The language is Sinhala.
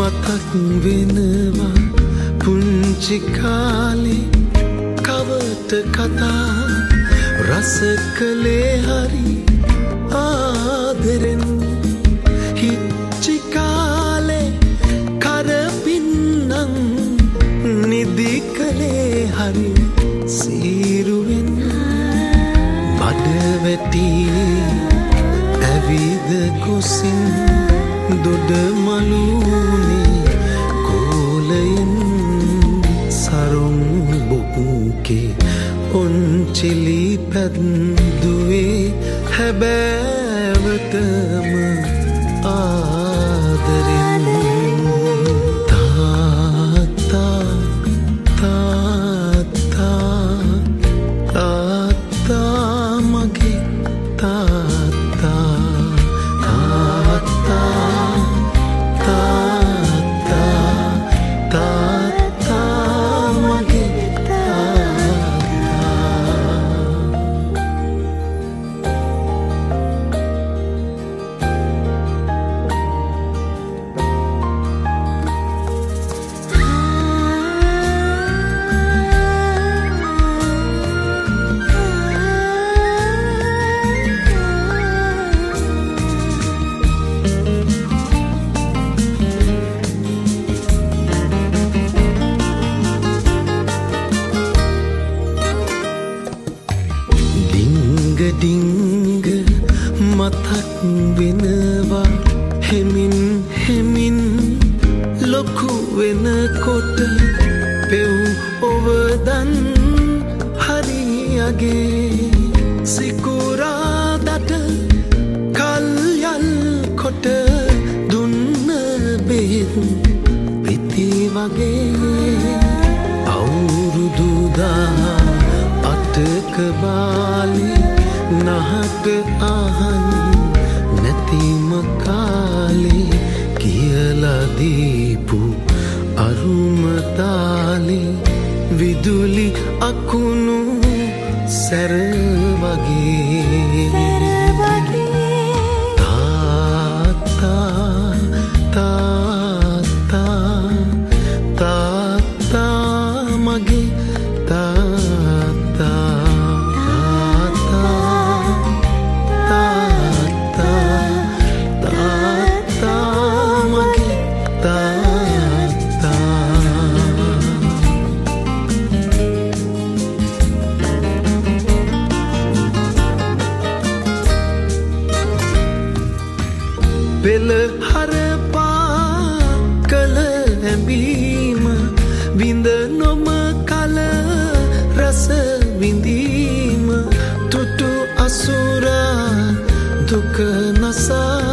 මතක් වෙනවා පුංචි කාලේ කවට කතා රස කළේ හරි ආදරෙන් හිච්චි කාලේ කරපින්නම් නිදි කළේ හරි සීරුවෙන් බඩ වැටියේ ඇවිද කුසින් දොඩ මලුනේ කෝලයෙන් සරුම් බොකුකේ ඔන්චිලි පැද්දුවේ හැබෑවටම ආදරෙන් තාත්තා තාත්තා තාත්තා මගේ තාත්තා ඩිංග මතක් වෙනවා හෙමින් හෙමින් ලොකු වෙනකොට පෙව් ඔවදන් හරියගේ සිකුරාදට කල්යල් කොට දුන්න බෙහෙත් පිති වගේ අවුරුදු 18ක බාලේ නහක අහන් නැතිම කාලේ කියලා දීපු අරුම තාලේ විදුලි අකුණු සැර වගේ තාත්තා තාත්තා තාත්තා මගේ තාත්තා පෙළ හරපා කළ ඇඹීම විඳ නොම කල රස විඳීම තුටු අසුරා දුක නසා